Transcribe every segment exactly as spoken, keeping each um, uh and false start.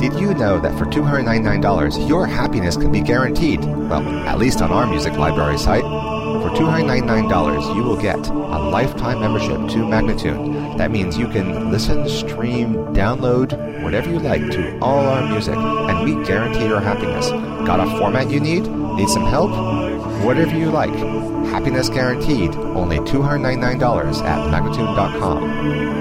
Did you know that for two hundred ninety-nine dollars, your happiness can be guaranteed? Well, at least on our music library site. For two hundred ninety-nine dollars, you will get a lifetime membership to Magnatune. That means you can listen, stream, download, whatever you like to all our music, and we guarantee your happiness. Got a format you need? Need some help? Whatever you like. Happiness guaranteed. Only two hundred ninety-nine dollars at Magnatune dot com.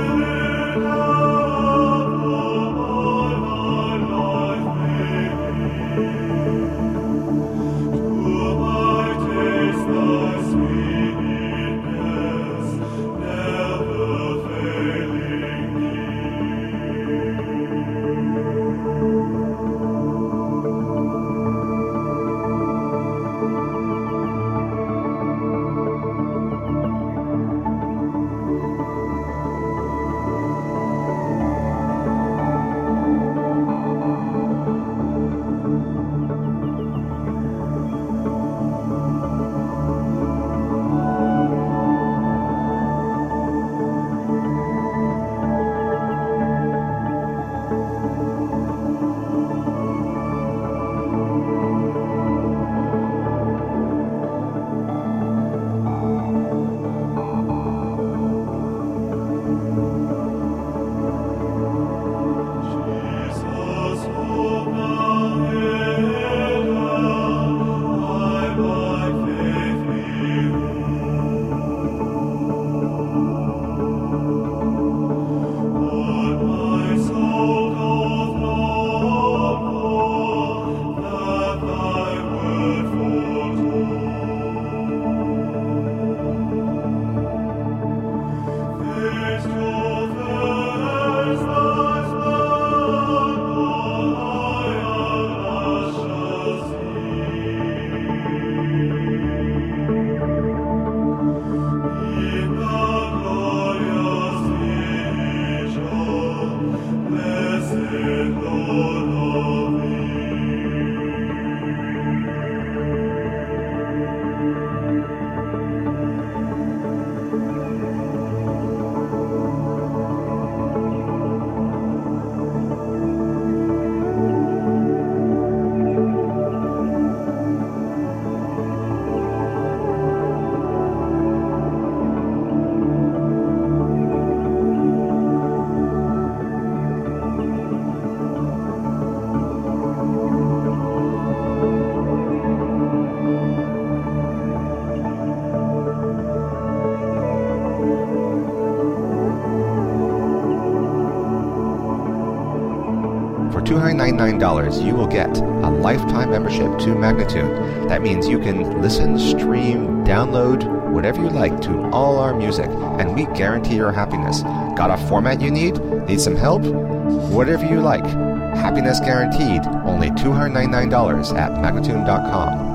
two hundred ninety-nine dollars, you will get a lifetime membership to Magnatune. That means you can listen, stream, download, whatever you like to all our music, and we guarantee your happiness. Got a format you need? Need some help? Whatever you like. Happiness guaranteed. Only two hundred ninety-nine dollars at Magnatune dot com.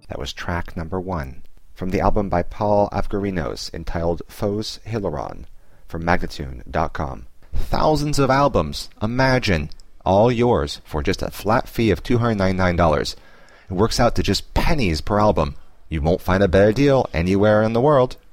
That was track number one, from the album by Paul Avgerinos entitled Fos Hilaron, from Magnatune dot com. Thousands of albums, imagine, all yours for just a flat fee of two hundred ninety-nine dollars. It works out to just pennies per album. You won't find a better deal anywhere in the world.